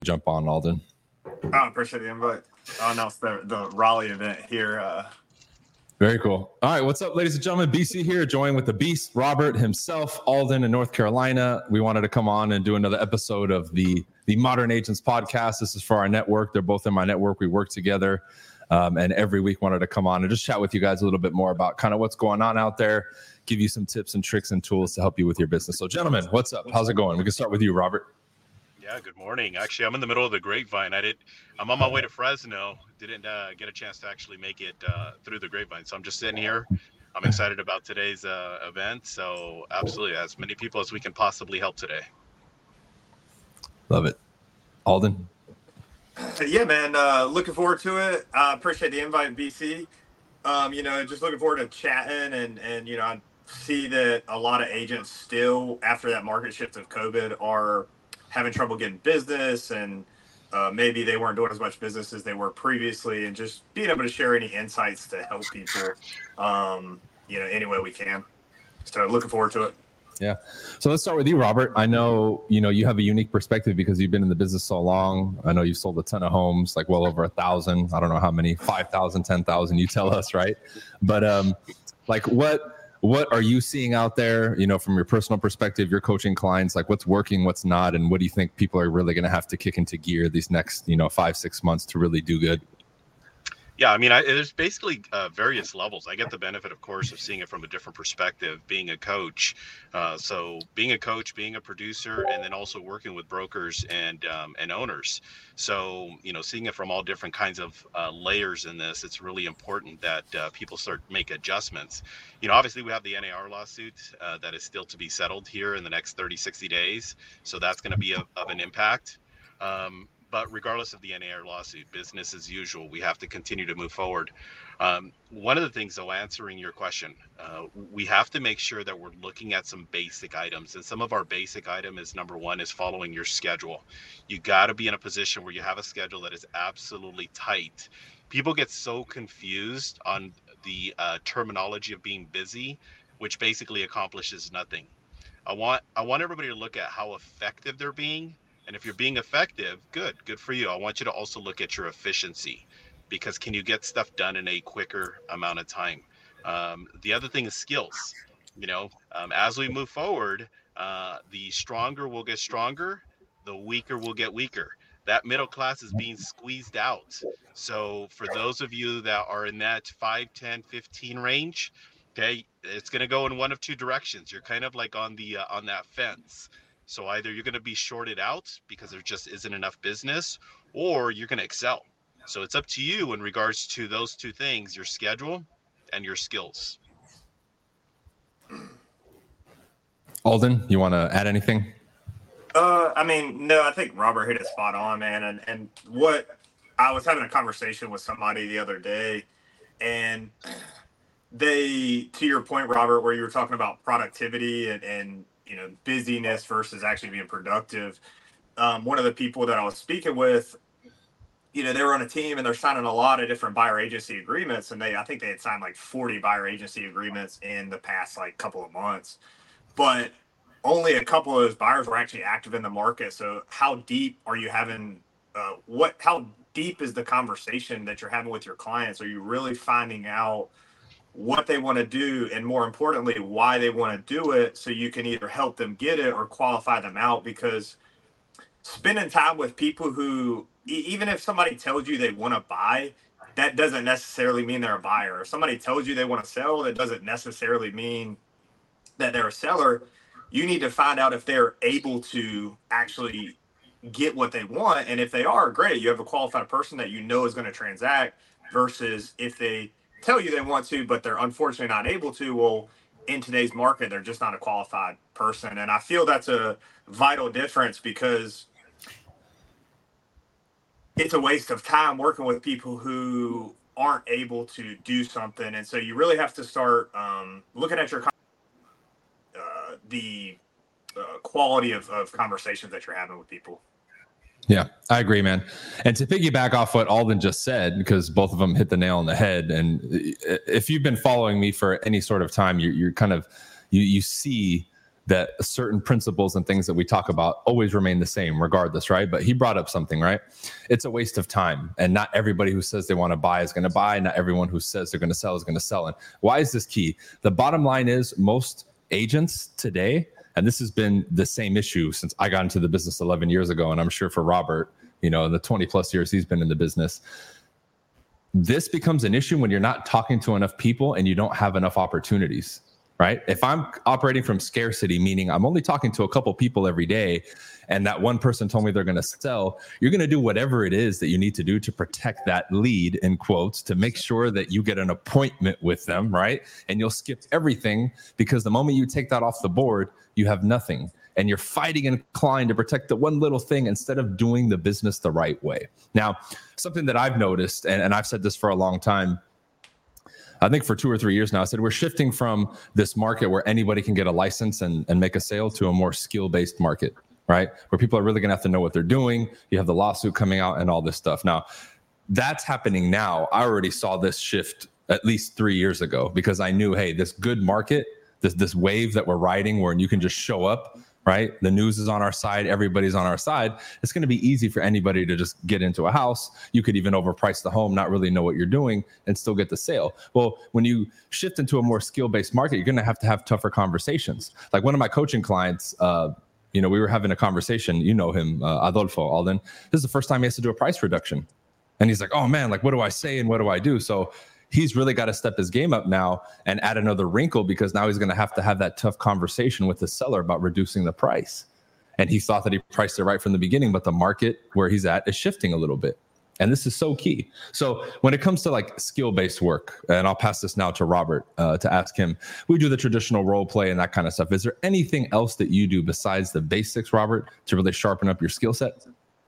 jump on, Alden. I appreciate the invite. I'll announce the Raleigh event here. Very cool. All right, what's up, ladies and gentlemen? BC here, joined with the Beast, Robert himself, Alden in North Carolina. We wanted to come on and do another episode of the Modern Agents podcast. This is for our network. They're both in my network. We work together, and every week wanted to come on and just chat with you guys a little bit more about kind of what's going on out there, give you some tips and tricks and tools to help you with your business. So, gentlemen, what's up? How's it going? We can start with you, Robert. Yeah, good morning. Actually, I'm in the middle of the grapevine. I'm on my way to Fresno. Didn't get a chance to actually make it through the grapevine. So I'm just sitting here. I'm excited about today's event. So absolutely, as many people as we can possibly help today. Love it. Alden? Yeah, man. Looking forward to it. I appreciate the invite, BC. Just looking forward to chatting and I see that a lot of agents still, after that market shift of COVID, are having trouble getting business, and maybe they weren't doing as much business as they were previously, and just being able to share any insights to help people, any way we can. So looking forward to it. Yeah. So let's start with you, Robert. I know, you have a unique perspective because you've been in the business so long. I know you've sold a ton of homes, like well over 1,000. I don't know how many, 5,000, 10,000, you tell us, right? But what are you seeing out there, from your personal perspective, you're coaching clients, like what's working, what's not, and what do you think people are really going to have to kick into gear these next, 5-6 months to really do good? Yeah, I mean, there's basically various levels. I get the benefit, of course, of seeing it from a different perspective, being a coach. So being a coach, being a producer, and then also working with brokers and owners. So, seeing it from all different kinds of layers in this, it's really important that people start to make adjustments. Obviously, we have the NAR lawsuit that is still to be settled here in the next 30, 60 days. So that's going to be of an impact. But regardless of the NAR lawsuit, business as usual, we have to continue to move forward. One of the things, though, answering your question, we have to make sure that we're looking at some basic items. And some of our basic item is, number one, is following your schedule. You got to be in a position where you have a schedule that is absolutely tight. People get so confused on the terminology of being busy, which basically accomplishes nothing. I want everybody to look at how effective they're being. And if you're being effective, good for you. I want you to also look at your efficiency, because can you get stuff done in a quicker amount of time? The other thing is skills. As we move forward, the stronger will get stronger, the weaker will get weaker. That middle class is being squeezed out. So for those of you that are in that 5, 10, 15 range, okay, it's going to go in one of two directions. You're kind of like on that fence. So either you're going to be shorted out because there just isn't enough business, or you're going to excel. So it's up to you in regards to those two things, your schedule and your skills. Alden, you want to add anything? No, I think Robert hit it spot on, man. And what I was having a conversation with somebody the other day, and to your point, Robert, where you were talking about productivity and busyness versus actually being productive. One of the people that I was speaking with, they were on a team and they're signing a lot of different buyer agency agreements. And I think they had signed like 40 buyer agency agreements in the past couple of months, but only a couple of those buyers were actually active in the market. So how deep are you having, how deep is the conversation that you're having with your clients? Are you really finding out what they want to do, and more importantly, why they want to do it, so you can either help them get it or qualify them out? Because spending time with people who, even if somebody tells you they want to buy, that doesn't necessarily mean they're a buyer. If somebody tells you they want to sell, that doesn't necessarily mean that they're a seller. You need to find out if they're able to actually get what they want. And if they are, great, you have a qualified person that is going to transact, versus if they tell you they want to, but they're unfortunately not able to. Well, in today's market, they're just not a qualified person. And I feel that's a vital difference, because it's a waste of time working with people who aren't able to do something. And so you really have to start looking at your the quality of conversations that you're having with people. Yeah, I agree, man. And to piggyback off what Alden just said, because both of them hit the nail on the head. And if you've been following me for any sort of time, you're kind of, you see that certain principles and things that we talk about always remain the same regardless, right? But he brought up something, right? It's a waste of time. And not everybody who says they want to buy is going to buy. Not everyone who says they're going to sell is going to sell. And why is this key? The bottom line is most agents today, and this has been the same issue since I got into the business 11 years ago, and I'm sure for Robert, the 20 plus years he's been in the business, this becomes an issue when you're not talking to enough people and you don't have enough opportunities, right? If I'm operating from scarcity, meaning I'm only talking to a couple people every day, and that one person told me they're going to sell, you're going to do whatever it is that you need to do to protect that lead, in quotes, to make sure that you get an appointment with them, right? And you'll skip everything, because the moment you take that off the board, you have nothing. And you're fighting and clawing to protect the one little thing instead of doing the business the right way. Now, something that I've noticed, and I've said this for a long time, I think for 2 or 3 years now, I said we're shifting from this market where anybody can get a license and make a sale to a more skill-based market, right? Where people are really going to have to know what they're doing. You have the lawsuit coming out and all this stuff. Now, that's happening now. I already saw this shift at least 3 years ago, because I knew, hey, this good market, this wave that we're riding where you can just show up, right? The news is on our side. Everybody's on our side. It's going to be easy for anybody to just get into a house. You could even overprice the home, not really know what you're doing, and still get the sale. Well, when you shift into a more skill-based market, you're going to have tougher conversations. Like one of my coaching clients, we were having a conversation, him, Adolfo Alden. This is the first time he has to do a price reduction. And he's like, oh man, like, what do I say and what do I do? So he's really got to step his game up now and add another wrinkle, because now he's going to have that tough conversation with the seller about reducing the price. And he thought that he priced it right from the beginning, but the market where he's at is shifting a little bit. And this is so key. So when it comes to like skill-based work, and I'll pass this now to Robert to ask him, we do the traditional role play and that kind of stuff. Is there anything else that you do besides the basics, Robert, to really sharpen up your skill set?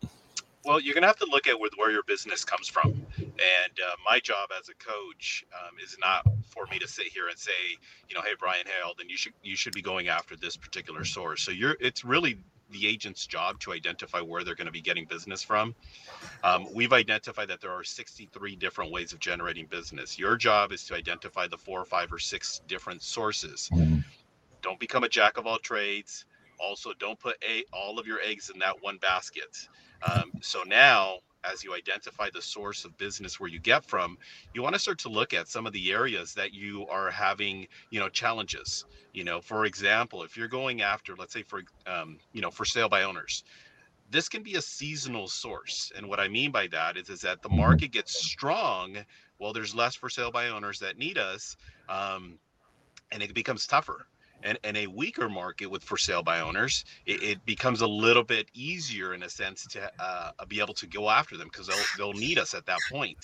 Well, you're going to have to look at where your business comes from. And my job as a coach is not for me to sit here and say, hey, Brian Hale, then you should be going after this particular source. So it's really the agent's job to identify where they're going to be getting business from. We've identified that there are 63 different ways of generating business. Your job is to identify the 4 or 5 or 6 different sources. Mm-hmm. Don't become a jack of all trades. Also, don't put all of your eggs in that one basket. So now, as you identify the source of business where you get from, you want to start to look at some of the areas that you are having, challenges. For example, if you're going after, let's say for sale by owners, this can be a seasonal source. And what I mean by that is that the market gets strong. Well, there's less for sale by owners that need us, and it becomes tougher. And a weaker market with for sale by owners, it becomes a little bit easier in a sense to be able to go after them, because they'll need us at that point.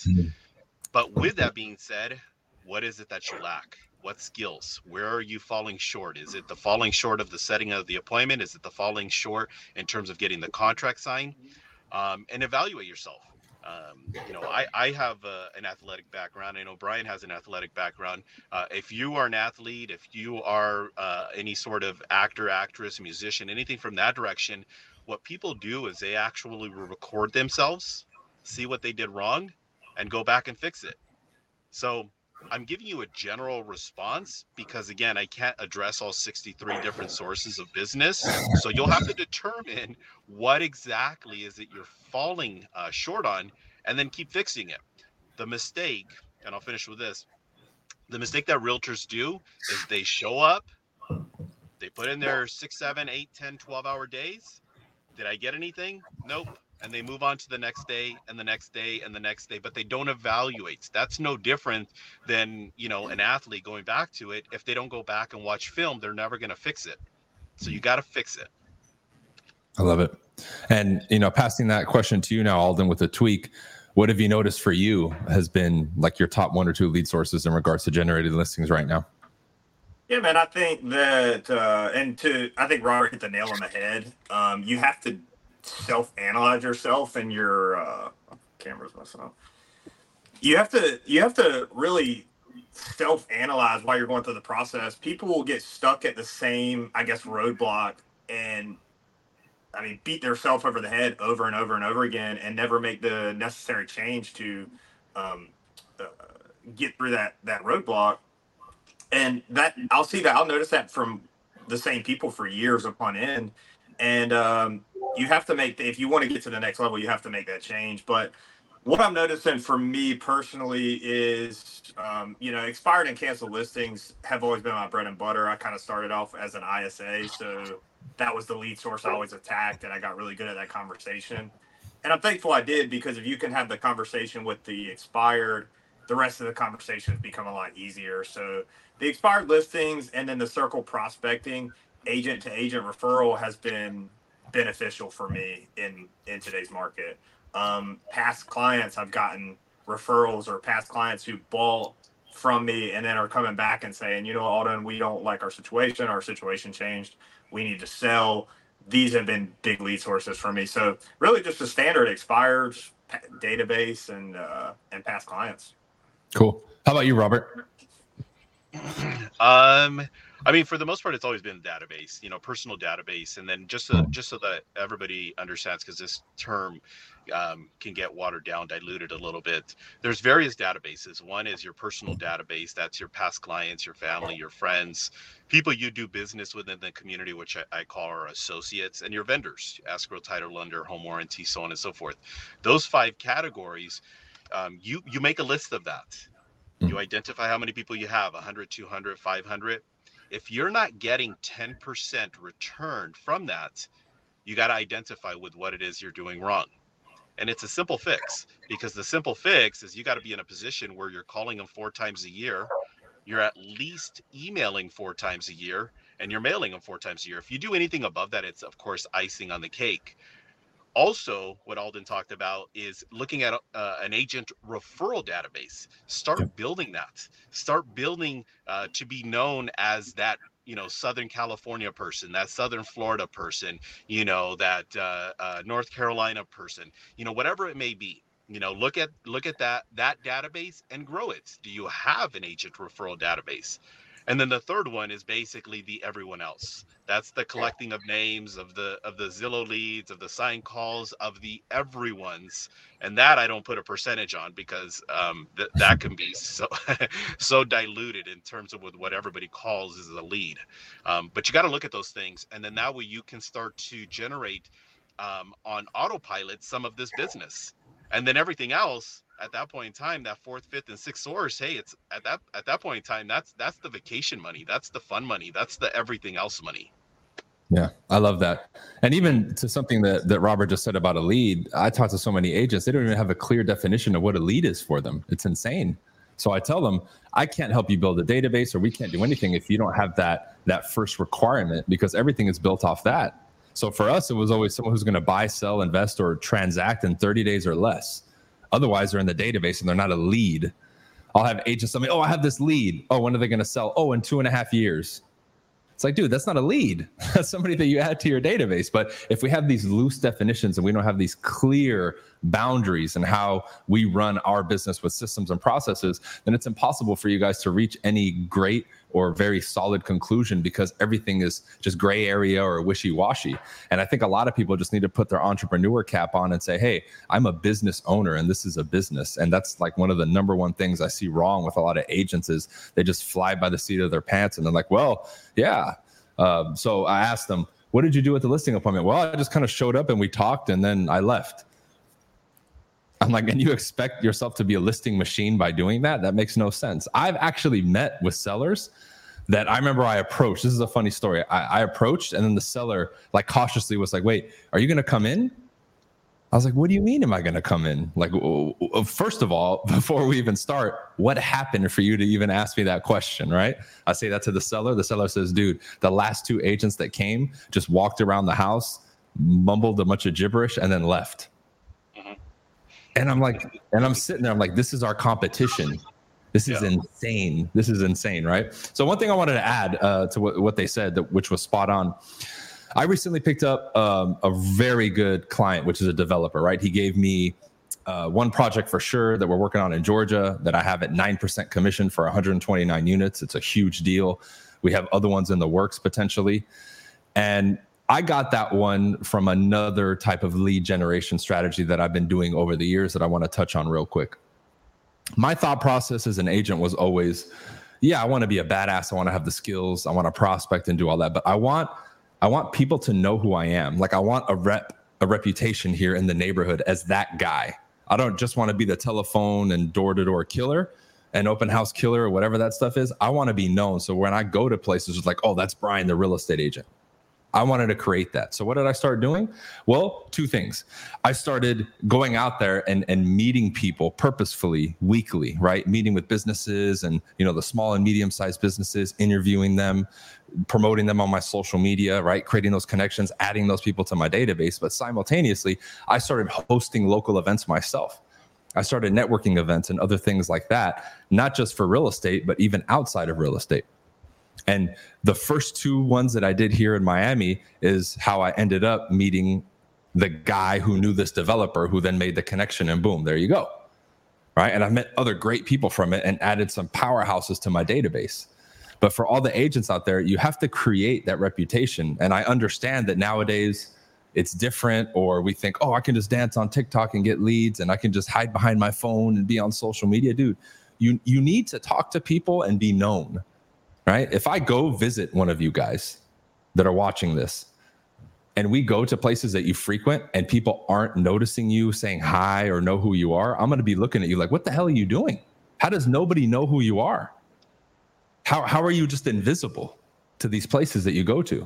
But with that being said, what is it that you lack? What skills? Where are you falling short? Is it the falling short of the setting of the appointment? Is it the falling short in terms of getting the contract signed? And evaluate yourself. I have an athletic background. I know Brian has an athletic background. If you are an athlete, if you are any sort of actor, actress, musician, anything from that direction, what people do is they actually record themselves, see what they did wrong, and go back and fix it. So I'm giving you a general response because, again, I can't address all 63 different sources of business. So you'll have to determine what exactly is it you're falling short on, and then keep fixing it. The mistake, and I'll finish with this, the mistake that realtors do is they show up, they put in their 6, 7, 8, 10, 12-hour days. Did I get anything? Nope. And they move on to the next day and the next day and the next day, but they don't evaluate. That's no different than, an athlete going back to it. If they don't go back and watch film, they're never going to fix it. So you got to fix it. I love it. And, passing that question to you now, Alden, with a tweak, what have you noticed for you has been like your top 1 or 2 lead sources in regards to generated listings right now? Yeah, man, I think that, I think Robert hit the nail on the head. You have to self-analyze yourself, and your camera's messing up. You have to really self-analyze while you're going through the process. People will get stuck at the same, roadblock, and beat themselves over the head over and over and over again, and never make the necessary change to get through that roadblock. And that I'll notice that from the same people for years upon end. And you have to if you want to get to the next level, you have to make that change. But what I'm noticing for me personally is, expired and canceled listings have always been my bread and butter. I kind of started off as an ISA, so that was the lead source I always attacked, and I got really good at that conversation. And I'm thankful I did, because if you can have the conversation with the expired, the rest of the conversations become a lot easier. So the expired listings and then the circle prospecting, agent to agent referral has been beneficial for me in today's market. Past clients, I've gotten referrals, or past clients who bought from me and then are coming back and saying, you know, Alden, we don't like our situation changed, we need to sell. These have been big lead sources for me. So really just a standard expires database and past clients. Cool. How about you, Robert? I mean, for the most part, it's always been database, personal database. And then just so that everybody understands, because this term can get watered down, diluted a little bit. There's various databases. One is your personal database. That's your past clients, your family, your friends, people you do business with in the community, which I call our associates, and your vendors, escrow, title, lender, home warranty, so on and so forth. Those 5 categories, you make a list of that. You identify how many people you have, 100, 200, 500. If you're not getting 10% return from that, you got to identify with what it is you're doing wrong. And it's a simple fix, because the simple fix is you got to be in a position where you're calling them 4 times a year. You're at least emailing 4 times a year, and you're mailing them 4 times a year. If you do anything above that, it's of course icing on the cake. Also, what Alden talked about is looking at an agent referral database. Start building that. Start building to be known as that, Southern California person, that Southern Florida person, that North Carolina person, whatever it may be. Look at that database and grow it. Do you have an agent referral database? And then the third one is basically the everyone else. That's the collecting of names of the Zillow leads, of the sign calls, of the everyone's. And that I don't put a percentage on, because that can be so diluted in terms of what everybody calls as a lead. But you got to look at those things, and then that way you can start to generate on autopilot some of this business, and then everything else. At that point in time, that 4th, 5th, and 6th source, hey, it's at that point in time, that's the vacation money, that's the fun money, that's the everything else money. Yeah, I love that. And even to something that Robert just said about a lead, I talk to so many agents, they don't even have a clear definition of what a lead is for them. It's insane. So I tell them, I can't help you build a database, or we can't do anything if you don't have that first requirement, because everything is built off that. So for us, it was always someone who's going to buy, sell, invest, or transact in 30 days or less. Otherwise, they're in the database and they're not a lead. I'll have agents tell me, I have this lead. Oh, when are they going to sell? Oh, in 2.5 years. It's like, dude, that's not a lead. That's somebody that you add to your database. But if we have these loose definitions and we don't have these clear boundaries and how we run our business with systems and processes, then it's impossible for you guys to reach any great or very solid conclusion, because everything is just gray area or wishy-washy. And I think a lot of people just need to put their entrepreneur cap on and say, hey, I'm a business owner and this is a business. And that's like one of the number one things I see wrong with a lot of agents is they just fly by the seat of their pants and they're like, well, yeah. So I asked them, what did you do at the listing appointment? Well, I just kind of showed up and we talked and then I left. I'm like, and you expect yourself to be a listing machine by doing that? That makes no sense. I've actually met with sellers that I remember I approached. This is a funny story. I approached, and then the seller like cautiously was like, wait, are you going to come in? I was like, what do you mean am I going to come in? Like, first of all, before we even start, what happened for you to even ask me that question, right? I say that to the seller. The seller says, dude, the last 2 agents that came just walked around the house, mumbled a bunch of gibberish, and then left. And I'm like, and I'm sitting there, I'm like, this is our competition. This is insane. This is insane, right? So one thing I wanted to add to what they said, which was spot on. I recently picked up a very good client, which is a developer, right? He gave me one project for sure that we're working on in Georgia that I have at 9% commission for 129 units. It's a huge deal. We have other ones in the works potentially. And I got that one from another type of lead generation strategy that I've been doing over the years that I want to touch on real quick. My thought process as an agent was always, yeah, I want to be a badass. I want to have the skills. I want to prospect and do all that. But I want people to know who I am. Like I want a reputation here in the neighborhood as that guy. I don't just want to be the telephone and door-to-door killer and open house killer or whatever that stuff is. I want to be known. So when I go to places, it's like, oh, that's Brian, the real estate agent. I wanted to create that. So what did I start doing? Well, two things. I started going out there and meeting people purposefully weekly, right? Meeting with businesses and, the small and medium-sized businesses, interviewing them, promoting them on my social media, right? Creating those connections, adding those people to my database. But simultaneously, I started hosting local events myself. I started networking events and other things like that, not just for real estate, but even outside of real estate. And the first two ones that I did here in Miami is how I ended up meeting the guy who knew this developer, who then made the connection, and boom, there you go. Right. And I met other great people from it and added some powerhouses to my database. But for all the agents out there, you have to create that reputation. And I understand that nowadays it's different, or we think, oh, I can just dance on TikTok and get leads and I can just hide behind my phone and be on social media. Dude, you need to talk to people and be known. Right? If I go visit one of you guys that are watching this and we go to places that you frequent and people aren't noticing you, saying hi, or know who you are, I'm going to be looking at you like, what the hell are you doing? How does nobody know who you are? How are you just invisible to these places that you go to?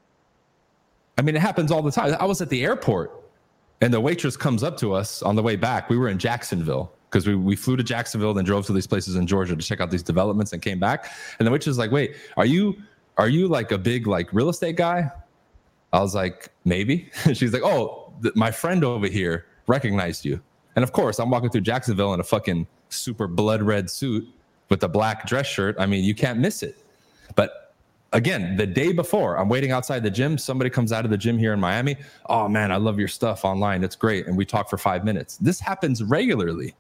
I mean, it happens all the time. I was at the airport and the waitress comes up to us on the way back. We were in Jacksonville, because we flew to Jacksonville, then drove to these places in Georgia to check out these developments and came back. And the witch is like, wait, are you like a big like real estate guy? I was like, maybe. She's like, oh, my friend over here recognized you. And of course, I'm walking through Jacksonville in a fucking super blood red suit with a black dress shirt. I mean, you can't miss it. But again, the day before, I'm waiting outside the gym. Somebody comes out of the gym here in Miami. Oh man, I love your stuff online. It's great. And we talk for 5 minutes. This happens regularly.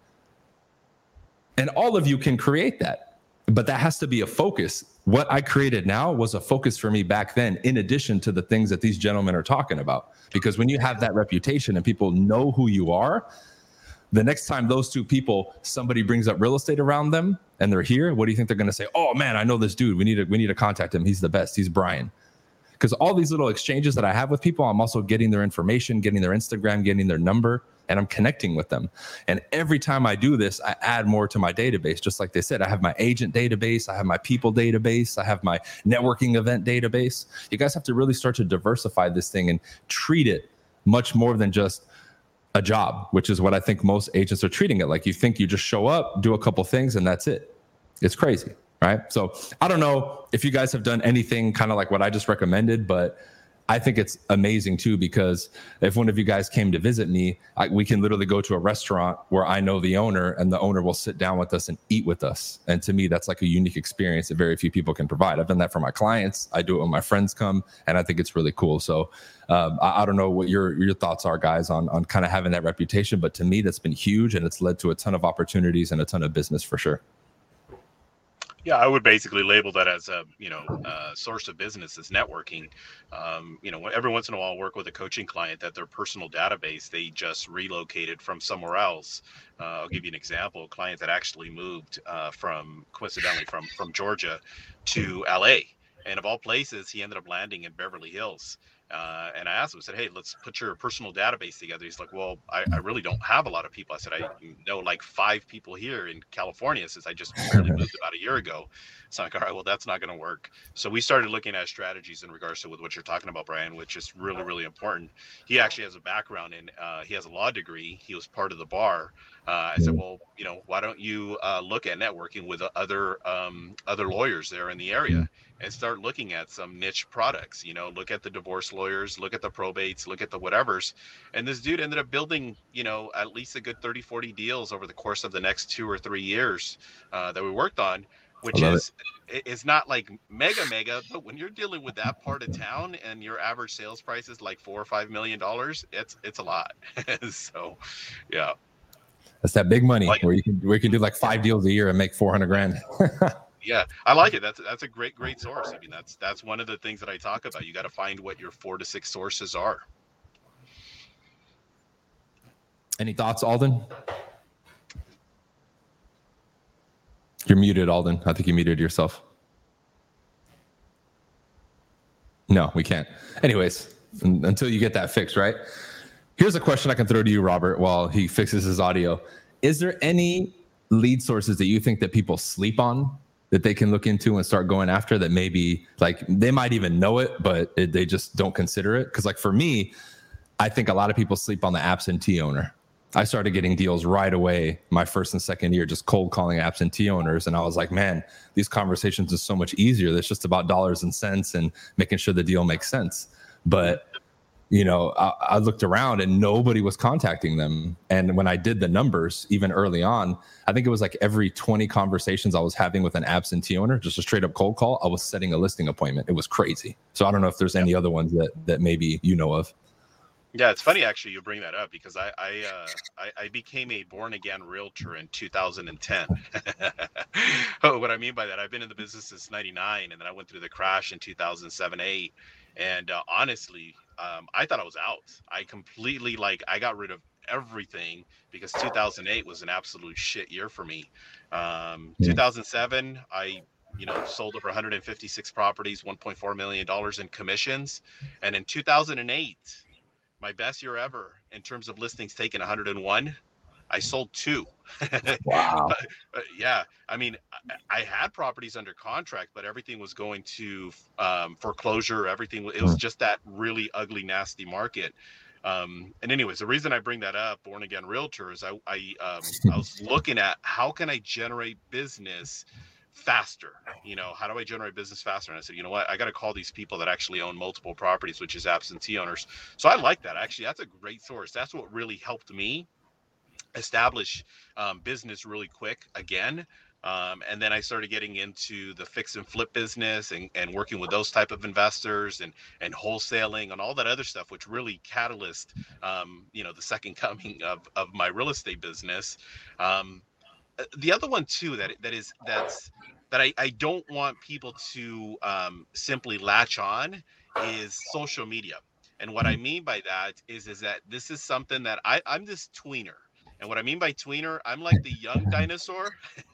And all of you can create that, but that has to be a focus. What I created now was a focus for me back then, in addition to the things that these gentlemen are talking about. Because when you have that reputation and people know who you are, the next time those two people, somebody brings up real estate around them and they're here, what do you think they're going to say? Oh man, I know this dude. We need to contact him. He's the best. He's Brian. Because all these little exchanges that I have with people, I'm also getting their information, getting their Instagram, getting their number, and I'm connecting with them. And every time I do this, I add more to my database. Just like they said, I have my agent database, I have my people database, I have my networking event database. You guys have to really start to diversify this thing and treat it much more than just a job, which is what I think most agents are treating it like. You think you just show up, do a couple things, and that's it. It's crazy, right? So I don't know if you guys have done anything kind of like what I just recommended, but I think it's amazing too, because if one of you guys came to visit me, we can literally go to a restaurant where I know the owner, and the owner will sit down with us and eat with us. And to me, that's like a unique experience that very few people can provide. I've done that for my clients. I do it when my friends come, and I think it's really cool. So I don't know what your thoughts are, guys, on kind of having that reputation. But to me, that's been huge, and it's led to a ton of opportunities and a ton of business for sure. Yeah, I would basically label that as a source of business is networking. Every once in a while, I'll work with a coaching client that their personal database, they just relocated from somewhere else. I'll give you an example. A client that actually moved coincidentally from Georgia to LA, and of all places, he ended up landing in Beverly Hills. And I asked him, I said, hey, let's put your personal database together. He's like, well, I really don't have a lot of people. I said, I know like 5 people here in California since I just barely moved about a year ago. So I'm like, all right, well, that's not going to work. So we started looking at strategies in regards to with what you're talking about, Brian, which is really, really important. He actually has a background in, he has a law degree. He was part of the bar. I said, well, why don't you look at networking with other lawyers there in the area and start looking at some niche products, look at the divorce lawyers, look at the probates, look at the whatevers. And this dude ended up building, at least a good 30, 40 deals over the course of the next 2 or 3 years that we worked on, which is not like mega, but when you're dealing with that part of town and your average sales price is like $4 or $5 million, it's a lot. So, yeah. That's that big money where you can do like 5 deals a year and make $400,000. Yeah, I like it. That's a great source. I mean, that's one of the things that I talk about. You got to find what your 4 to 6 sources are. Any thoughts, Alden? You're muted, Alden. I think you muted yourself. No, we can't. Anyways, until you get that fixed, right? Here's a question I can throw to you, Robert, while he fixes his audio. Is there any lead sources that you think that people sleep on that they can look into and start going after, that maybe like they might even know it, but they just don't consider it? Because like for me, I think a lot of people sleep on the absentee owner. I started getting deals right away my first and second year, just cold calling absentee owners. And I was like, man, these conversations are so much easier. It's just about dollars and cents and making sure the deal makes sense. But, you know, I looked around and nobody was contacting them. And when I did the numbers, even early on, I think it was like every 20 conversations I was having with an absentee owner, just a straight up cold call, I was setting a listing appointment. It was crazy. So I don't know if there's any other ones that maybe you know of. Yeah, it's funny actually you bring that up, because I became a born again realtor in 2010. What I mean by that, I've been in the business since '99, and then I went through the crash in 2007-8, and honestly, I thought I was out. I completely I got rid of everything because 2008 was an absolute shit year for me. 2007, I sold over 156 properties, $1.4 million in commissions, and in 2008. My best year ever in terms of listings taken, 101. I sold 2. Wow. Yeah. I mean, I had properties under contract, but everything was going to foreclosure. Everything. It was just that really ugly, nasty market. And anyways, the reason I bring that up, born again realtors, I was looking at how can I generate business faster. How do I generate business faster? And I said, you know what, I got to call these people that actually own multiple properties, which is absentee owners. So I like that. Actually, that's a great source. That's what really helped me establish business really quick again. And then I started getting into the fix and flip business and working with those type of investors and wholesaling and all that other stuff, which really catalyzed, the second coming of my real estate business. The other one too that I don't want people to simply latch on is social media. And what I mean by that is that this is something that I'm this tweener. And what I mean by tweener, I'm like the young dinosaur,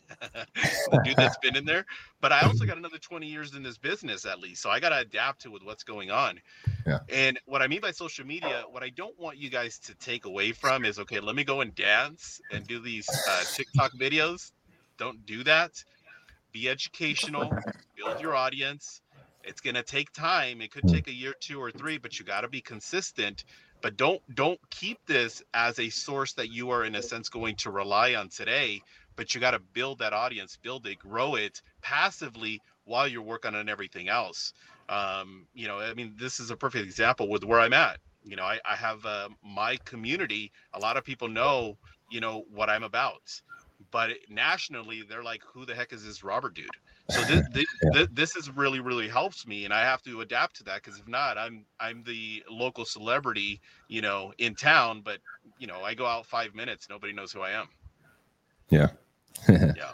the dude that's been in there. But I also got another 20 years in this business at least. So I got to adapt to with what's going on. Yeah. And what I mean by social media, what I don't want you guys to take away from is, okay, let me go and dance and do these TikTok videos. Don't do that. Be educational, build your audience. It's going to take time. It could take a year, 2 or 3, but you got to be consistent. But don't keep this as a source that you are in a sense going to rely on today, but you got to build that audience, build it, grow it passively while you're working on everything else. I mean, this is a perfect example with where I'm at. I have my community. A lot of people know, what I'm about, but nationally they're like, who the heck is this Robert dude? So this is really, really helps me, and I have to adapt to that, because if not, I'm the local celebrity, in town, but I go out 5 minutes, nobody knows who I am. Yeah. Yeah.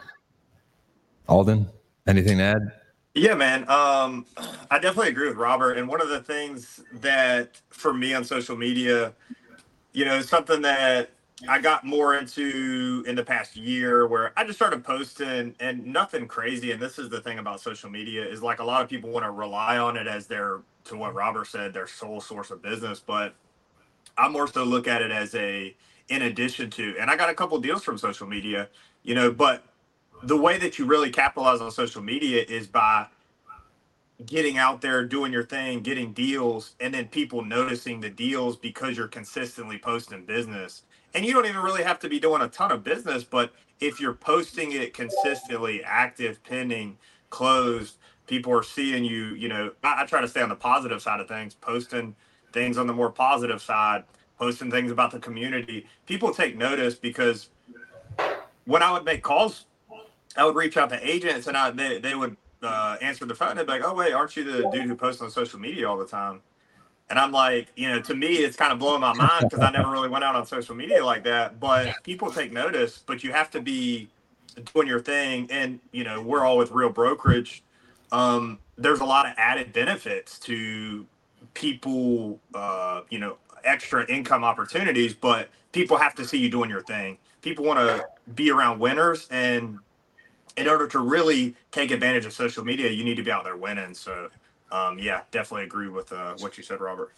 Alden, anything to add? Yeah, man. I definitely agree with Robert. And one of the things that for me on social media, is something that I got more into in the past year, where I just started posting, and nothing crazy. And this is the thing about social media, is like a lot of people want to rely on it as to what Robert said, their sole source of business. But I more so look at it as in addition to, and I got a couple deals from social media, but the way that you really capitalize on social media is by getting out there, doing your thing, getting deals, and then people noticing the deals because you're consistently posting business. And you don't even really have to be doing a ton of business, but if you're posting it consistently, active, pending, closed, people are seeing you. I try to stay on the positive side of things, posting things on the more positive side, posting things about the community. People take notice, because when I would make calls, I would reach out to agents, and they would answer the phone. They'd be like, "Oh wait, aren't you the dude who posts on social media all the time?" And I'm like, to me, it's kind of blowing my mind, because I never really went out on social media like that. But people take notice, but you have to be doing your thing. And, we're all with Real Brokerage. There's a lot of added benefits to people, extra income opportunities, but people have to see you doing your thing. People want to be around winners. And in order to really take advantage of social media, you need to be out there winning. So, yeah, definitely agree with what you said, Robert.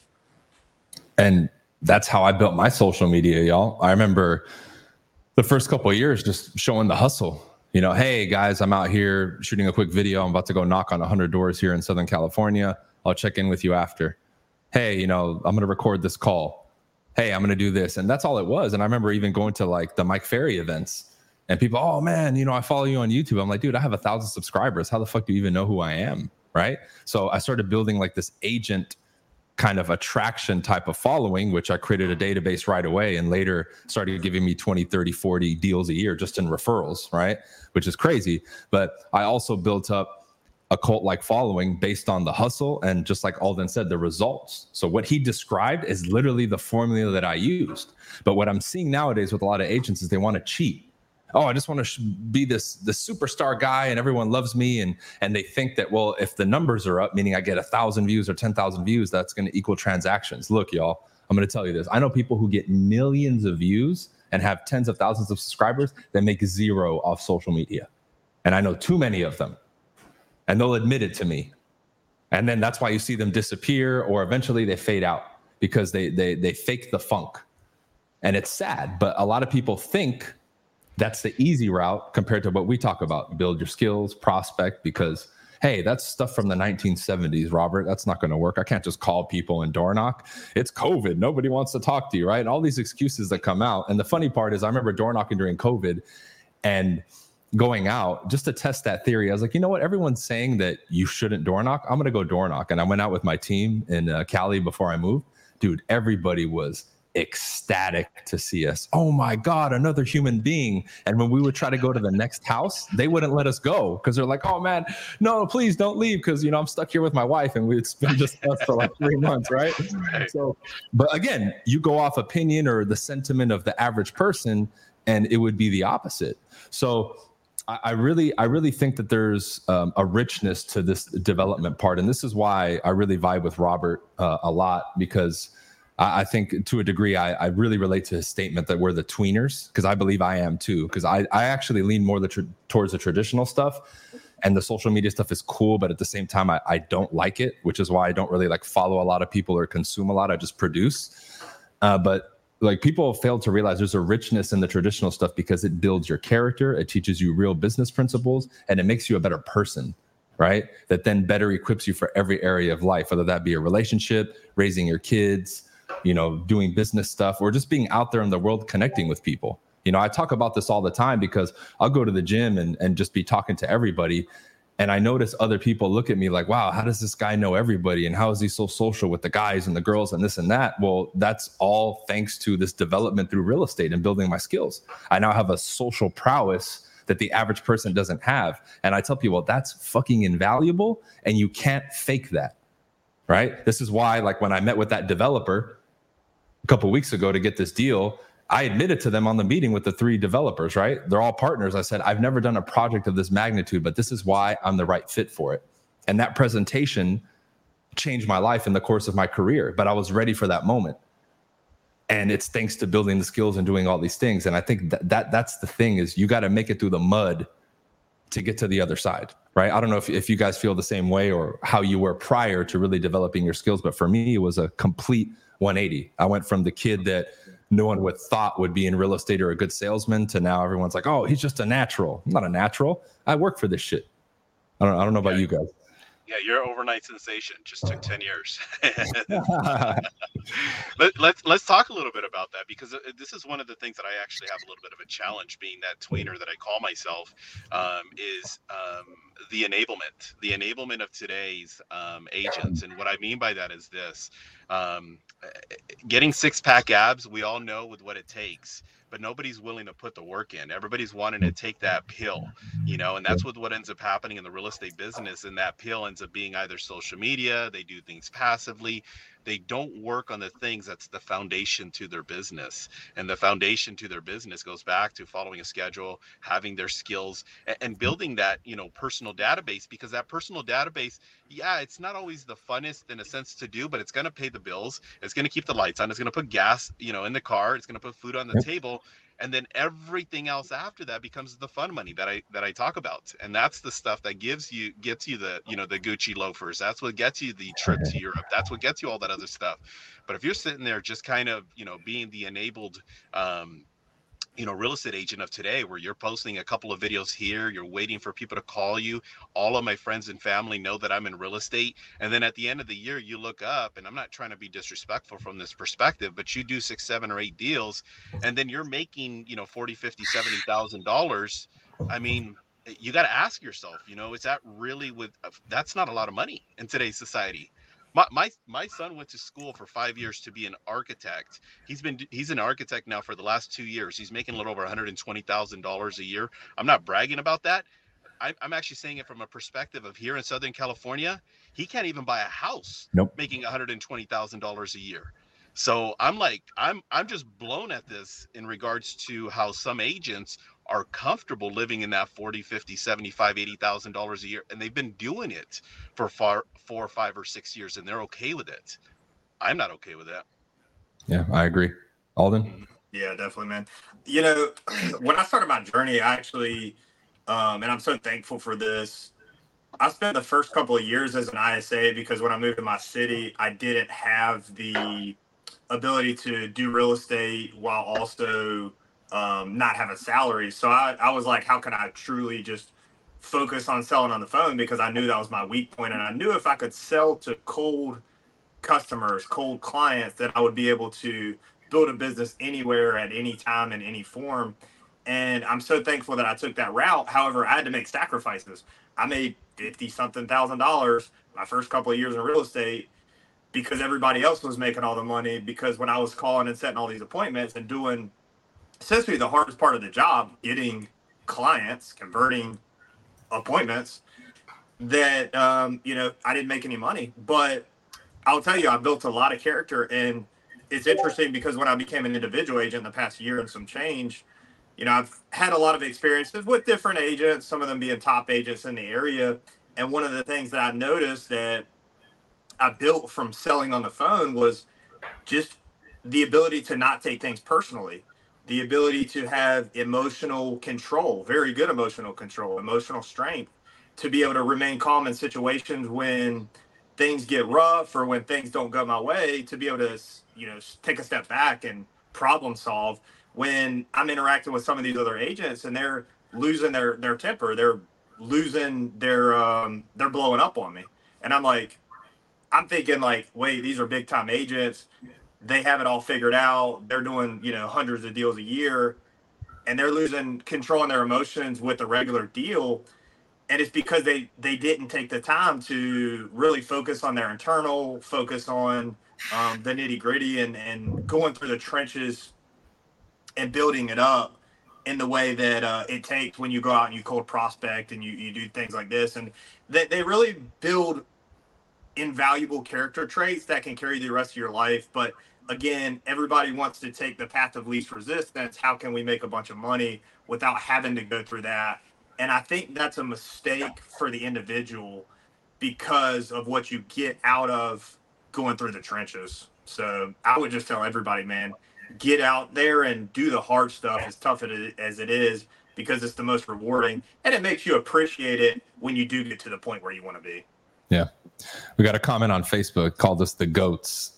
And that's how I built my social media, y'all. I remember the first couple of years just showing the hustle. You know, hey guys, I'm out here shooting a quick video. I'm about to go knock on 100 doors here in Southern California. I'll check in with you after. Hey, you know, I'm going to record this call. Hey, I'm going to do this. And that's all it was. And I remember even going to like the Mike Ferry events and people, oh man, you know, I follow you on YouTube. I'm like, dude, I have 1,000 subscribers. How the fuck do you even know who I am? Right. So I started building like this agent kind of attraction type of following, which I created a database right away and later started giving me 20, 30, 40 deals a year just in referrals, right? Which is crazy. But I also built up a cult-like following based on the hustle and just like Alden said, the results. So what he described is literally the formula that I used. But what I'm seeing nowadays with a lot of agents is they want to cheat. Oh, I just want to be the superstar guy and everyone loves me. And they think that, well, if the numbers are up, meaning I get 1,000 views or 10,000 views, that's going to equal transactions. Look, y'all, I'm going to tell you this. I know people who get millions of views and have tens of thousands of subscribers that make zero off social media. And I know too many of them. And they'll admit it to me. And then that's why you see them disappear or eventually they fade out because they fake the funk. And it's sad, but a lot of people think that's the easy route compared to what we talk about. Build your skills, prospect, because, hey, that's stuff from the 1970s, Robert. That's not going to work. I can't just call people and door knock. It's COVID. Nobody wants to talk to you, right? And all these excuses that come out. And the funny part is I remember door knocking during COVID and going out just to test that theory. I was like, you know what? Everyone's saying that you shouldn't door knock. I'm going to go door knock. And I went out with my team in Cali before I moved. Dude, everybody was ecstatic to see us. Oh my God, another human being. And when we would try to go to the next house, they wouldn't let us go because they're like, oh man, no, please don't leave. Because, you know, I'm stuck here with my wife and it's been just us for like 3 months. Right. So, but again, you go off opinion or the sentiment of the average person and it would be the opposite. So I really think that there's a richness to this development part. And this is why I really vibe with Robert a lot, because I think to a degree, I really relate to his statement that we're the tweeners, because I believe I am too, because I actually lean more towards the traditional stuff, and the social media stuff is cool, but at the same time, I don't like it, which is why I don't really like follow a lot of people or consume a lot. I just produce. But like people fail to realize there's a richness in the traditional stuff because it builds your character, it teaches you real business principles, and it makes you a better person, right? That then better equips you for every area of life, whether that be a relationship, raising your kids, you know, doing business stuff, or just being out there in the world, connecting with people. You know, I talk about this all the time because I'll go to the gym and just be talking to everybody. And I notice other people look at me like, wow, how does this guy know everybody? And how is he so social with the guys and the girls and this and that? Well, that's all thanks to this development through real estate and building my skills. I now have a social prowess that the average person doesn't have. And I tell people that's fucking invaluable and you can't fake that, right? This is why, like when I met with that developer a couple of weeks ago to get this deal, I admitted to them on the meeting with the 3 developers, right? They're all partners. I said, I've never done a project of this magnitude, but this is why I'm the right fit for it. And that presentation changed my life in the course of my career, but I was ready for that moment. And it's thanks to building the skills and doing all these things. And I think that's the thing is you got to make it through the mud to get to the other side, right? I don't know if you guys feel the same way or how you were prior to really developing your skills, but for me, it was a complete 180. I went from the kid that no one would thought would be in real estate or a good salesman to now everyone's like, oh, he's just a natural. I'm not a natural. I work for this shit. I don't know about you guys. Yeah, your overnight sensation just took 10 years. Let's talk a little bit about that, because this is one of the things that I actually have a little bit of a challenge, being that tweener that I call myself, is the enablement of today's agents. And what I mean by that is this: getting 6-pack abs, we all know with what it takes, but nobody's willing to put the work in. Everybody's wanting to take that pill, you know, and that's what ends up happening in the real estate business. And that pill ends up being either social media, they do things passively, they don't work on the things that's the foundation to their business. And the foundation to their business goes back to following a schedule, having their skills, and building that, you know, personal database, because that personal database, yeah, it's not always the funnest in a sense to do, but it's going to pay the bills. It's going to keep the lights on. It's going to put gas, you know, in the car. It's going to put food on the table. And then everything else after that becomes the fun money that I talk about. And that's the stuff that gets you the, the Gucci loafers. That's what gets you the trip to Europe. That's what gets you all that other stuff. But if you're sitting there just kind of, being the enabled, real estate agent of today, where you're posting a couple of videos here, you're waiting for people to call you. All of my friends and family know that I'm in real estate. And then at the end of the year, you look up, and I'm not trying to be disrespectful from this perspective, but you do 6, 7, or 8 deals, and then you're making, $40, $50, $70,000. I mean, you got to ask yourself, is that really that's not a lot of money in today's society. My son went to school for 5 years to be an architect. He's an architect now for the last 2 years. He's making a little over $120,000 a year. I'm not bragging about that. I'm actually saying it from a perspective of here in Southern California. He can't even buy a house making $120,000 a year. So I'm just blown at this in regards to how some agents are comfortable living in that $40, $50, $75, $80,000 a year, and they've been doing it for 4, 5, or 6 years, and they're okay with it. I'm not okay with that. Yeah, I agree. Alden? Yeah, definitely, man. When I started my journey, I actually, and I'm so thankful for this, I spent the first couple of years as an ISA because when I moved to my city, I didn't have the ability to do real estate while also not have a salary. So I was like, how can I truly just focus on selling on the phone, because I knew that was my weak point. And I knew if I could sell to cold customers, cold clients, that I would be able to build a business anywhere at any time in any form. And I'm so thankful that I took that route. However, I had to make sacrifices. I made $50-something thousand my first couple of years in real estate because everybody else was making all the money, because when I was calling and setting all these appointments and doing essentially the hardest part of the job, getting clients, converting appointments, that I didn't make any money. But I'll tell you, I built a lot of character. And it's interesting because when I became an individual agent in the past year and some change, I've had a lot of experiences with different agents, some of them being top agents in the area. And one of the things that I noticed that I built from selling on the phone was just the ability to not take things personally, the ability to have emotional control, very good emotional control, emotional strength, to be able to remain calm in situations when things get rough or when things don't go my way, to be able to, take a step back and problem solve when I'm interacting with some of these other agents and they're losing their temper, they're losing they're blowing up on me. And I'm thinking wait, these are big time agents. They have it all figured out. They're doing, hundreds of deals a year, and they're losing control in their emotions with a regular deal. And it's because they didn't take the time to really focus on their internal, focus on the nitty gritty and going through the trenches and building it up in the way that it takes when you go out and you cold prospect and you do things like this. And they really build invaluable character traits that can carry the rest of your life. But again, everybody wants to take the path of least resistance. How can we make a bunch of money without having to go through that? And I think that's a mistake for the individual because of what you get out of going through the trenches. So I would just tell everybody, man, get out there and do the hard stuff, as tough as it is, because it's the most rewarding, and it makes you appreciate it when you do get to the point where you want to be. Yeah. We got a comment on Facebook called us the goats.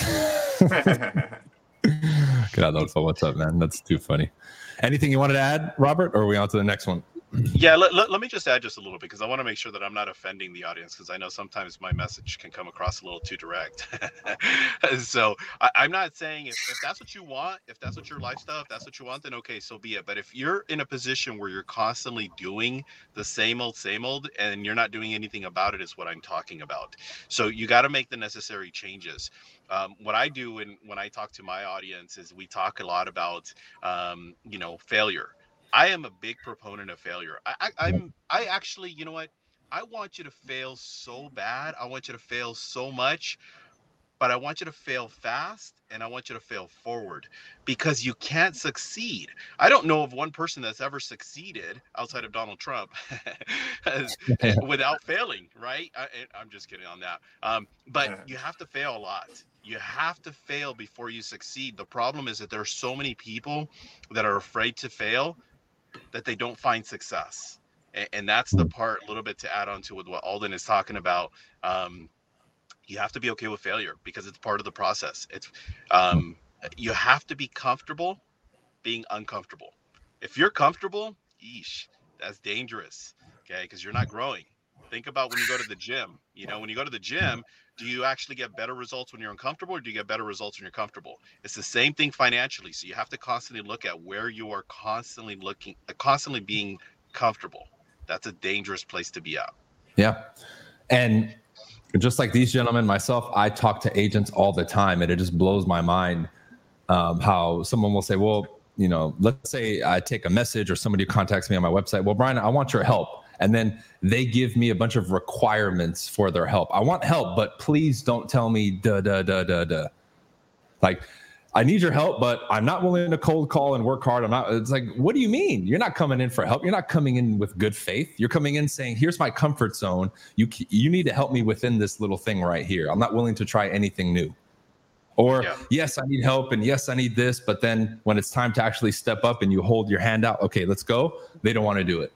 God, what's up, man? That's too funny. Anything you wanted to add, Robert, or are we on to the next one? Yeah, let me just add just a little bit, because I want to make sure that I'm not offending the audience, because I know sometimes my message can come across a little too direct. So I'm not saying if that's what you want, if that's what your lifestyle, if that's what you want, then okay, so be it. But if you're in a position where you're constantly doing the same old, and you're not doing anything about it, is what I'm talking about. So you got to make the necessary changes. What I do when I talk to my audience is we talk a lot about, failure. I am a big proponent of failure. I actually, you know what? I want you to fail so bad. I want you to fail so much, but I want you to fail fast and I want you to fail forward, because you can't succeed. I don't know of one person that's ever succeeded outside of Donald Trump without failing, right? I'm just kidding on that. But you have to fail a lot. You have to fail before you succeed. The problem is that there are so many people that are afraid to fail that they don't find success. And that's the part a little bit to add on to with what Alden is talking about. You have to be okay with failure because it's part of the process. It's you have to be comfortable being uncomfortable. If you're comfortable, yeesh, that's dangerous. Okay, because you're not growing. Think about when you go to the gym. You know, when you go to the gym, do you actually get better results when you're uncomfortable, or do you get better results when you're comfortable? It's the same thing financially. So you have to constantly look at where you are constantly being comfortable. That's a dangerous place to be at. Yeah. And just like these gentlemen, myself, I talk to agents all the time, and it just blows my mind how someone will say, well, you know, let's say I take a message or somebody contacts me on my website. Well, Brian, I want your help. And then they give me a bunch of requirements for their help. I want help, but please don't tell me Like, I need your help, but I'm not willing to cold call and work hard. It's like, what do you mean? You're not coming in for help. You're not coming in with good faith. You're coming in saying, here's my comfort zone. You need to help me within this little thing right here. I'm not willing to try anything new. Or yes, I need help. And yes, I need this. But then when it's time to actually step up and you hold your hand out, okay, let's go. They don't want to do it.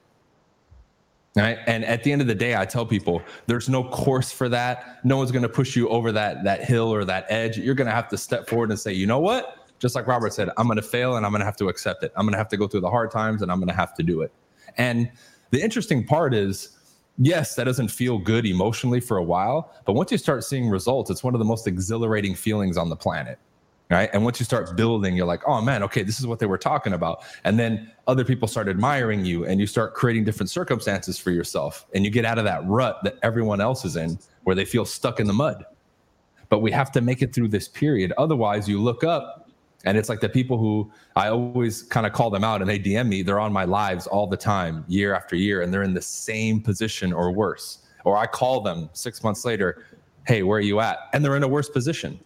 Right. And at the end of the day, I tell people there's no course for that. No one's going to push you over that hill or that edge. You're going to have to step forward and say, you know what? Just like Robert said, I'm going to fail and I'm going to have to accept it. I'm going to have to go through the hard times and I'm going to have to do it. And the interesting part is, yes, that doesn't feel good emotionally for a while. But once you start seeing results, it's one of the most exhilarating feelings on the planet. Right. And once you start building, you're like, oh, man, OK, this is what they were talking about. And then other people start admiring you and you start creating different circumstances for yourself. And you get out of that rut that everyone else is in where they feel stuck in the mud. But we have to make it through this period. Otherwise, you look up and it's like the people who I always kind of call them out and they DM me. They're on my lives all the time, year after year, and they're in the same position or worse. Or I call them 6 months later. Hey, where are you at? And they're in a worse position.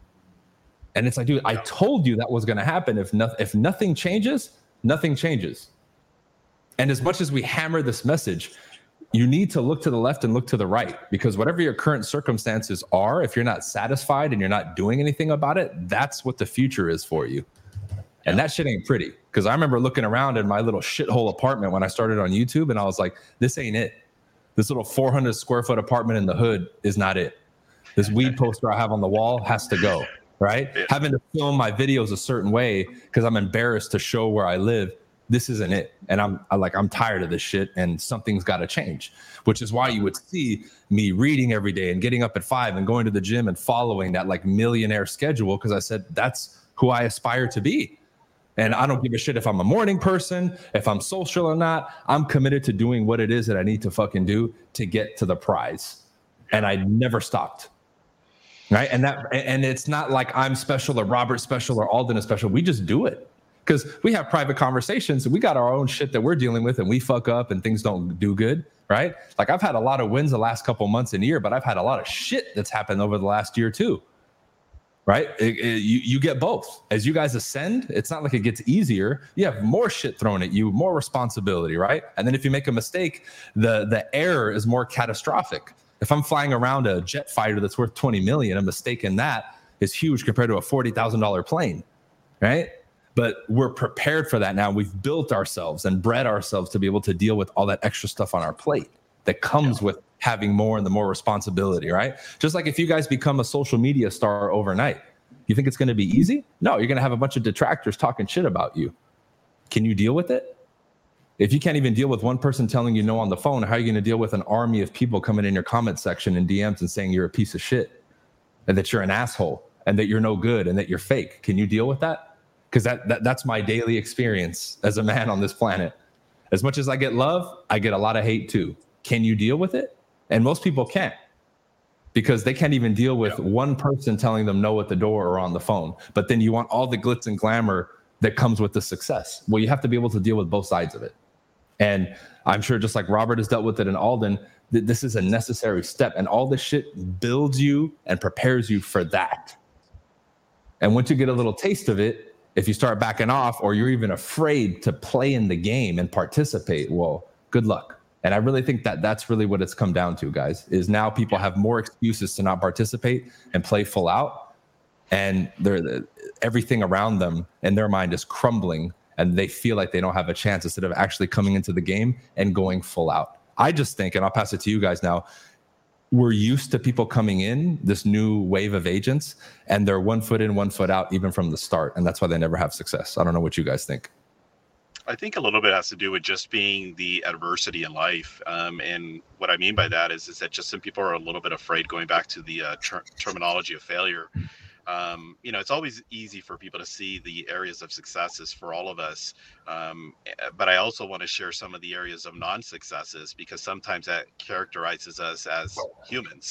And it's like, dude, I told you that was going to happen. If nothing changes, nothing changes. And as much as we hammer this message, you need to look to the left and look to the right, because whatever your current circumstances are, if you're not satisfied and you're not doing anything about it, that's what the future is for you. And that shit ain't pretty. Because I remember looking around in my little shithole apartment when I started on YouTube, and I was like, this ain't it. This little 400 square foot apartment in the hood is not it. This weed poster I have on the wall has to go. Right? Yeah. Having to film my videos a certain way because I'm embarrassed to show where I live. This isn't it. And I'm tired of this shit and something's got to change, which is why you would see me reading every day and getting up at 5 and going to the gym and following that like millionaire schedule. Because I said, that's who I aspire to be. And I don't give a shit if I'm a morning person, if I'm social or not. I'm committed to doing what it is that I need to fucking do to get to the prize. And I never stopped. Right. And it's not like I'm special or Robert's special or Alden is special. We just do it because we have private conversations. We got our own shit that we're dealing with and we fuck up and things don't do good. Right. Like I've had a lot of wins the last couple months and year, but I've had a lot of shit that's happened over the last year, too. Right. You get both. As you guys ascend, it's not like it gets easier. You have more shit thrown at you, more responsibility. Right. And then if you make a mistake, the error is more catastrophic. If I'm flying around a jet fighter that's worth $20 million, a mistake in that is huge compared to a $40,000 plane, right? But we're prepared for that now. We've built ourselves and bred ourselves to be able to deal with all that extra stuff on our plate that comes with having more and the more responsibility, right? Just like if you guys become a social media star overnight, you think it's going to be easy? No, you're going to have a bunch of detractors talking shit about you. Can you deal with it? If you can't even deal with one person telling you no on the phone, how are you going to deal with an army of people coming in your comment section and DMs and saying you're a piece of shit and that you're an asshole and that you're no good and that you're fake? Can you deal with that? Because that's my daily experience as a man on this planet. As much as I get love, I get a lot of hate too. Can you deal with it? And most people can't because they can't even deal with one person telling them no at the door or on the phone. But then you want all the glitz and glamour that comes with the success. Well, you have to be able to deal with both sides of it. And I'm sure just like Robert has dealt with it in Alden, this is a necessary step. And all this shit builds you and prepares you for that. And once you get a little taste of it, if you start backing off or you're even afraid to play in the game and participate, well, good luck. And I really think that that's really what it's come down to, guys, is now people have more excuses to not participate and play full out. and everything around them in their mind is crumbling, and they feel like they don't have a chance instead of actually coming into the game and going full out. I just think, and I'll pass it to you guys now, we're used to people coming in, this new wave of agents, and they're 1 foot in, 1 foot out, even from the start. And that's why they never have success. I don't know what you guys think. I think a little bit has to do with just being the adversity in life. And what I mean by that is that just some people are a little bit afraid, going back to the terminology of failure. It's always easy for people to see the areas of successes for all of us. But I also want to share some of the areas of non-successes, because sometimes that characterizes us as humans,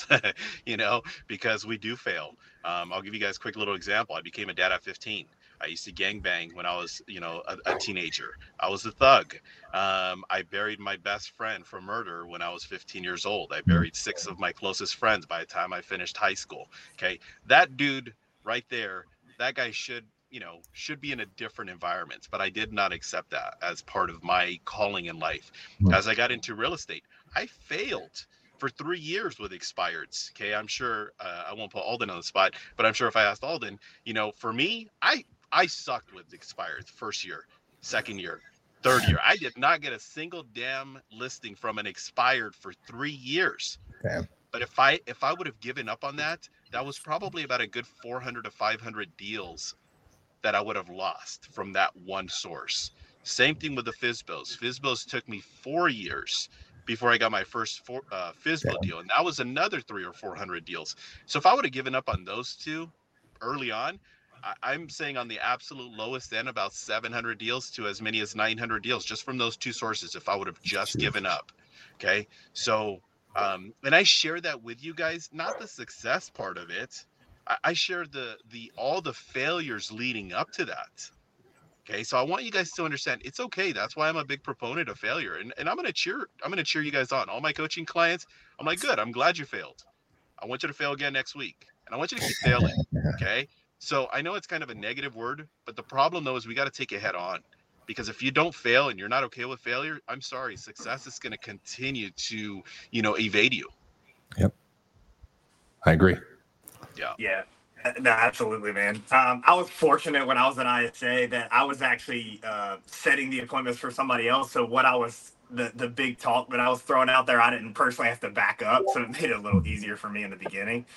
because we do fail. I'll give you guys a quick little example. I became a dad at 15. I used to gangbang when I was, a teenager. I was a thug. I buried my best friend for murder when I was 15 years old. I buried 6 of my closest friends by the time I finished high school. Okay. That dude right there, that guy should be in a different environment, but I did not accept that as part of my calling in life. As I got into real estate, I failed for 3 years with expireds. Okay. I'm sure, I won't put Alden on the spot, but I'm sure if I asked Alden, for me, I sucked with expired first year, second year, third year. I did not get a single damn listing from an expired for 3 years. Okay. But if I would have given up on that, that was probably about a good 400 to 500 deals that I would have lost from that one source. Same thing with the FSBOs. FSBOs took me 4 years before I got my first FSBO deal. And that was another 300 or 400 deals. So if I would have given up on those two early on, I'm saying on the absolute lowest end, about 700 deals to as many as 900 deals just from those two sources if I would have just given up. Okay. So, and I share that with you guys, not the success part of it. I share all the failures leading up to that. Okay. So I want you guys to understand it's okay. That's why I'm a big proponent of failure. And I'm going to cheer you guys on. All my coaching clients, I'm like, good. I'm glad you failed. I want you to fail again next week. And I want you to keep failing. Okay. So I know it's kind of a negative word, but the problem though is we got to take it head on, because if you don't fail and you're not okay with failure, I'm sorry, success is going to continue to, evade you. Yep. I agree. Yeah. Yeah. No, absolutely, man. I was fortunate when I was at ISA that I was actually setting the appointments for somebody else. So what I was, the big talk that I was throwing out there, I didn't personally have to back up. So it made it a little easier for me in the beginning.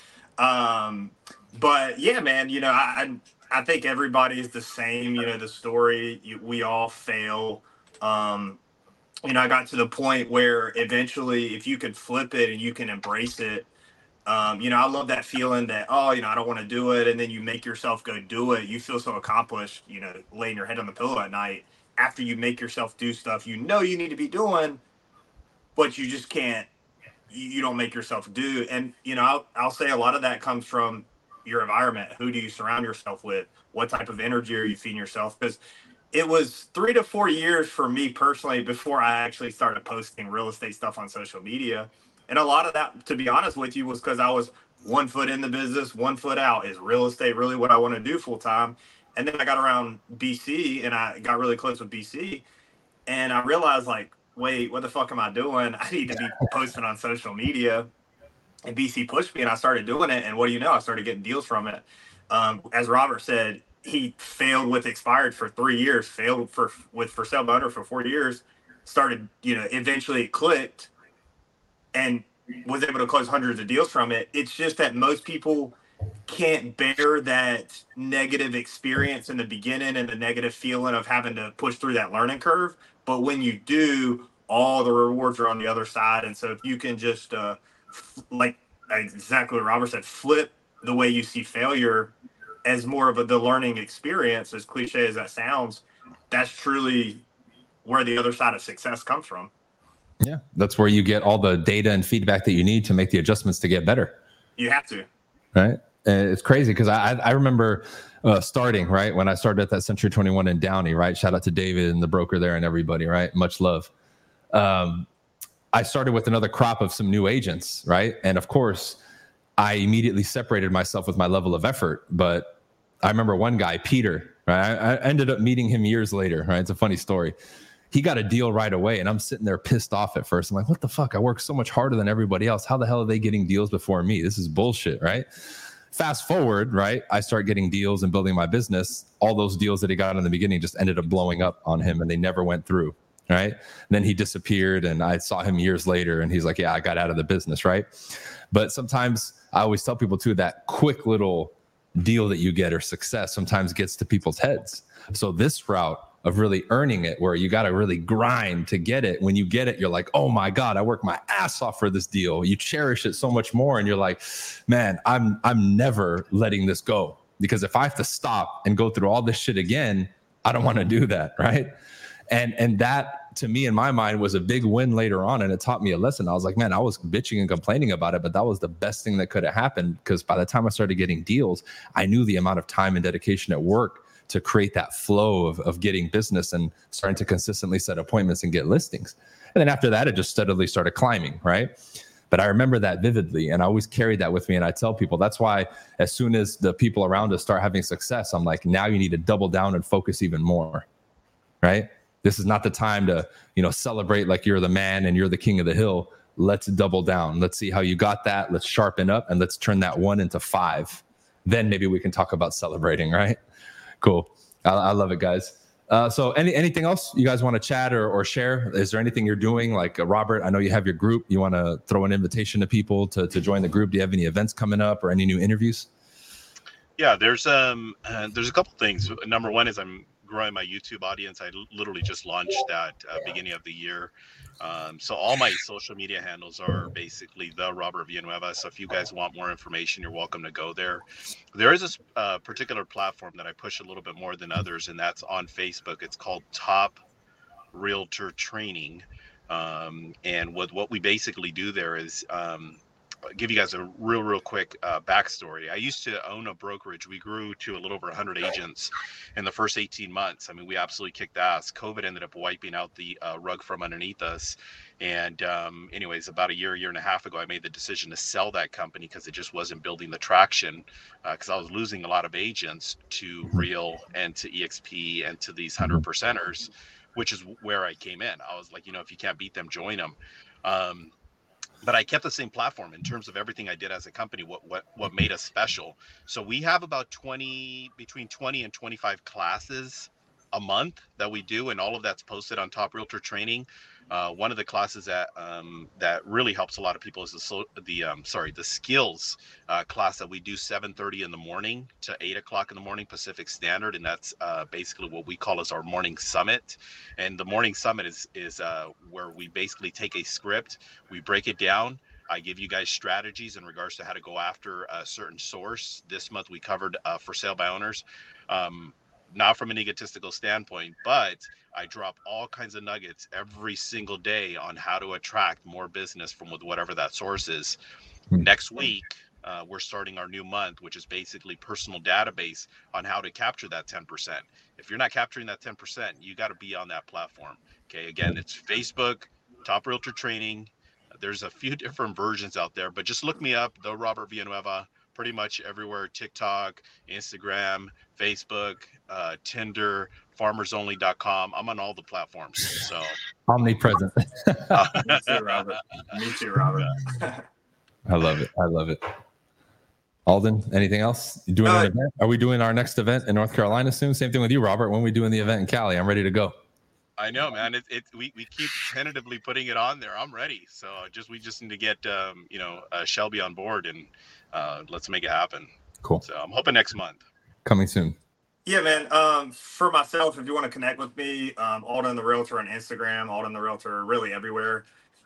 But yeah, man, I think everybody's the same, the story, we all fail. I got to the point where eventually if you could flip it and you can embrace it, I love that feeling that, I don't want to do it. And then you make yourself go do it. You feel so accomplished, laying your head on the pillow at night after you make yourself do stuff, you need to be doing, but you just can't. You don't make yourself do. And, I'll say a lot of that comes from your environment. Who do you surround yourself with? What type of energy are you feeding yourself? Because it was 3 to 4 years for me personally before I actually started posting real estate stuff on social media. And a lot of that, to be honest with you, was because I was 1 foot in the business, 1 foot out. Is real estate really what I want to do full time? And then I got around BC and I got really close with BC. And I realized, like, wait, what the fuck am I doing? I need to be posting on social media. And BC pushed me and I started doing it. And what do you know? I started getting deals from it. As Robert said, he failed with expired for 3 years, failed with for sale by owner for 4 years, started, eventually it clicked and was able to close hundreds of deals from it. It's just that most people can't bear that negative experience in the beginning and the negative feeling of having to push through that learning curve. But when you do, all the rewards are on the other side. And so if you can just, like exactly what Robert said, flip the way you see failure as more of the learning experience, as cliche as that sounds, that's truly where the other side of success comes from. Yeah, that's where you get all the data and feedback that you need to make the adjustments to get better. You have to. Right. And it's crazy because I remember starting, right, when I started at that Century 21 in Downey, right? Shout out to David and the broker there and everybody, right? Much love. I started with another crop of some new agents, right? And of course, I immediately separated myself with my level of effort. But I remember one guy, Peter, right? I ended up meeting him years later, right? It's a funny story. He got a deal right away, and I'm sitting there pissed off at first. I'm like, what the fuck? I work so much harder than everybody else. How the hell are they getting deals before me? This is bullshit, right? Fast forward, right? I start getting deals and building my business. All those deals that he got in the beginning just ended up blowing up on him and they never went through, right? And then he disappeared and I saw him years later and he's like, yeah, I got out of the business, right? But sometimes I always tell people too, that quick little deal that you get or success sometimes gets to people's heads. So this route of really earning it, where you got to really grind to get it. When you get it, you're like, oh my God, I worked my ass off for this deal. You cherish it so much more. And you're like, man, I'm never letting this go, because if I have to stop and go through all this shit again, I don't want to do that. Right. And that to me, in my mind, was a big win later on. And it taught me a lesson. I was like, man, I was bitching and complaining about it, but that was the best thing that could have happened, because by the time I started getting deals, I knew the amount of time and dedication at work to create that flow of getting business and starting to consistently set appointments and get listings. And then after that, it just steadily started climbing, right? But I remember that vividly, and I always carried that with me. And I tell people, that's why as soon as the people around us start having success, I'm like, now you need to double down and focus even more, right? This is not the time to, celebrate like you're the man and you're the king of the hill. Let's double down. Let's see how you got that. Let's sharpen up and let's turn that 1 into 5. Then maybe we can talk about celebrating, right? Cool. I love it, guys. So anything else you guys want to chat or share? Is there anything you're doing? Like Robert, I know you have your group. You want to throw an invitation to people to join the group. Do you have any events coming up or any new interviews? Yeah, there's a couple things. Number one is I'm growing my YouTube audience. I literally just launched that beginning of the year. So all my social media handles are basically the Robert Villanueva. So if you guys want more information, you're welcome to go there. There is a particular platform that I push a little bit more than others, and that's on Facebook. It's called Top Realtor Training. And what we basically do there is give you guys a real quick backstory. I used to own a brokerage. We grew to a little over 100 agents in the first 18 months. I mean, we absolutely kicked ass. COVID ended up wiping out the rug from underneath us. And anyways, about a year and a half ago, I made the decision to sell that company because it just wasn't building the traction, because I was losing a lot of agents to Real and to EXP and to these 100%ers, which is where I came in. I was like, if you can't beat them, join them. But I kept the same platform in terms of everything I did as a company, what made us special. So we have about between 20 and 25 classes a month that we do, and all of that's posted on Top Realtor Training. One of the classes that really helps a lot of people is the skills class that we do 7:30 in the morning to 8 o'clock in the morning Pacific Standard, and that's basically what we call as our morning summit. And the morning summit is where we basically take a script, we break it down. I give you guys strategies in regards to how to go after a certain source. This month we covered for sale by owners. Not from an egotistical standpoint, but I drop all kinds of nuggets every single day on how to attract more business from whatever that source is. Next week, we're starting our new month, which is basically personal database on how to capture that 10%. If you're not capturing that 10%, you got to be on that platform. Okay. Again, it's Facebook, Top Realtor Training. There's a few different versions out there, but just look me up, the Robert Villanueva, pretty much everywhere. TikTok, Instagram, Facebook, Tinder, farmersonly.com. I'm on all the platforms. So omnipresent. Me too, Robert. I love it. Alden, anything else? You doing an event? Are we doing our next event in North Carolina soon? Same thing with you, Robert. When are we doing the event in Cali? I'm ready to go. I know, man. We keep tentatively putting it on there. I'm ready. So we just need to get Shelby on board, and let's make it happen. Cool. So I'm hoping next month. Coming soon. Yeah, man. For myself, if you want to connect with me, Alden the Realtor on Instagram, Alden the Realtor, really everywhere.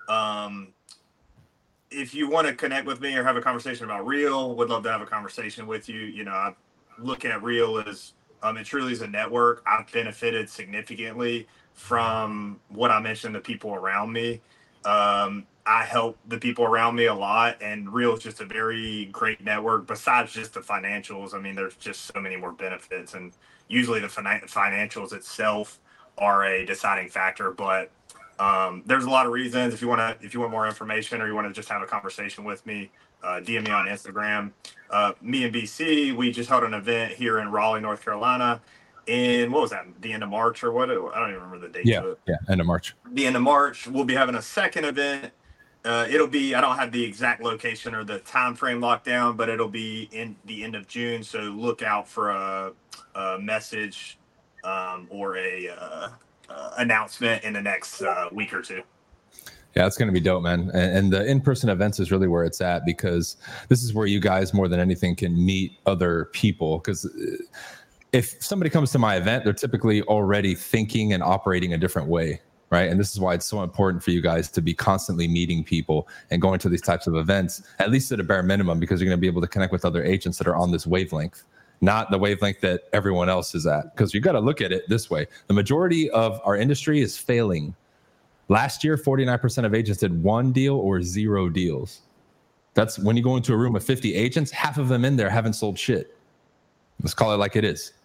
If you want to connect with me or have a conversation about Real, would love to have a conversation with you. I look at Real as it truly is a network. I've benefited significantly from what I mentioned to people around me. I help the people around me a lot, and Real is just a very great network. Besides just the financials, I mean, there's just so many more benefits, and usually the financials itself are a deciding factor. But there's a lot of reasons. If you want more information, or you want to just have a conversation with me, DM me on Instagram. Me and BC, we just held an event here in Raleigh, North Carolina. In what was that? The end of March or what? I don't even remember the date. Yeah, end of March. The end of March. We'll be having a second event It'll be, I don't have the exact location or the time frame locked down, but it'll be in the end of June. So look out for a message or a announcement in the next week or two. Yeah, it's going to be dope, man. And the in-person events is really where it's at, because this is where you guys more than anything can meet other people. Because if somebody comes to my event, they're typically already thinking and operating a different way, right? And this is why it's so important for you guys to be constantly meeting people and going to these types of events, at least at a bare minimum, because you're going to be able to connect with other agents that are on this wavelength, not the wavelength that everyone else is at. Because you got to look at it this way. The majority of our industry is failing. Last year, 49% of agents did 1 deal or 0 deals. That's when you go into a room of 50 agents, half of them in there haven't sold shit. Let's call it like it is.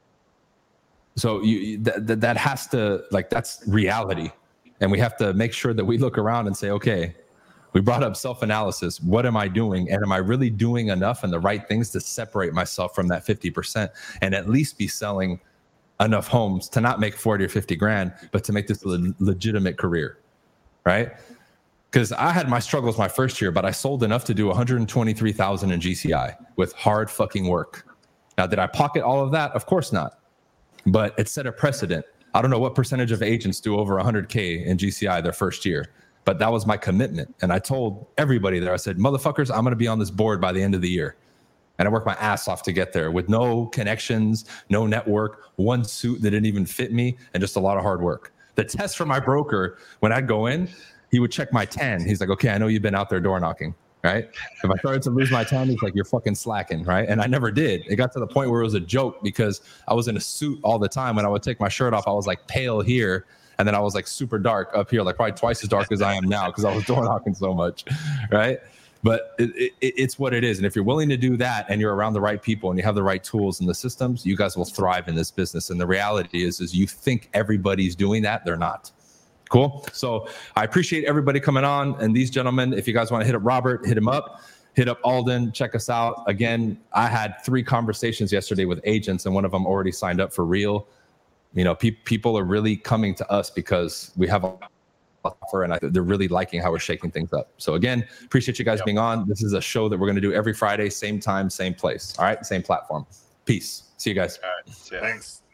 So that has to, like, that's reality. And we have to make sure that we look around and say, okay, we brought up self-analysis. What am I doing? And am I really doing enough and the right things to separate myself from that 50% and at least be selling enough homes to not make 40 or 50 grand, but to make this a legitimate career, right? Because I had my struggles my first year, but I sold enough to do 123,000 in GCI with hard fucking work. Now, did I pocket all of that? Of course not. But it set a precedent. I don't know what percentage of agents do over 100K in GCI their first year, but that was my commitment. And I told everybody there, I said, motherfuckers, I'm going to be on this board by the end of the year. And I worked my ass off to get there with no connections, no network, one suit that didn't even fit me, and just a lot of hard work. The test for my broker, when I'd go in, he would check my 10. He's like, okay, I know you've been out there door knocking, right? If I started to lose my 10, he's like, you're fucking slacking, right? And I never did. It got to the point where it was a joke because I was in a suit all the time. When I would take my shirt off, I was like pale here. And then I was like super dark up here, like probably twice as dark as I am now because I was door knocking so much, right? But it's what it is. And if you're willing to do that and you're around the right people and you have the right tools and the systems, you guys will thrive in this business. And the reality is you think everybody's doing that. They're not. Cool. So I appreciate everybody coming on. And these gentlemen, if you guys want to hit up Robert, hit him up. Hit up Alden. Check us out. Again, I had 3 conversations yesterday with agents, and one of them already signed up for real. You know, people are really coming to us because we have a offer, and they're really liking how we're shaking things up. So again, appreciate you guys being on. This is a show that we're going to do every Friday, same time, same place. All right, same platform. Peace. See you guys. All right. See ya. Thanks.